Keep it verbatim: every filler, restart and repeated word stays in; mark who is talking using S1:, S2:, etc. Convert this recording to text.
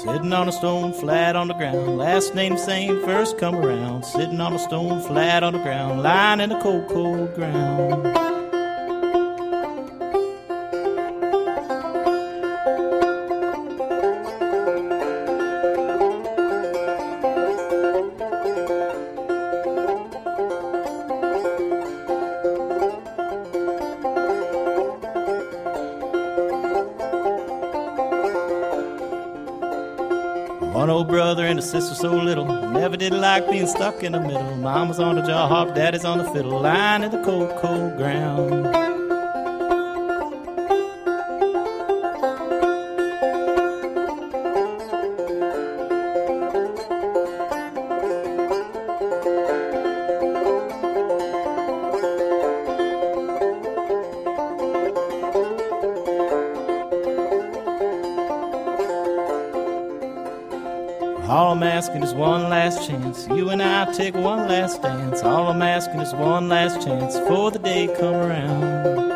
S1: Sitting on a stone flat on the ground, last name same, first come around. Sitting on a stone flat on the ground, lying in the cold, cold ground. One old brother and a sister so little, never did like being stuck in the middle. Mama's on the jaw harp, daddy's on the fiddle, lying in the cold, cold ground. All I'm asking is one last chance. You and I take one last dance. All I'm asking is one last chance for the day come around.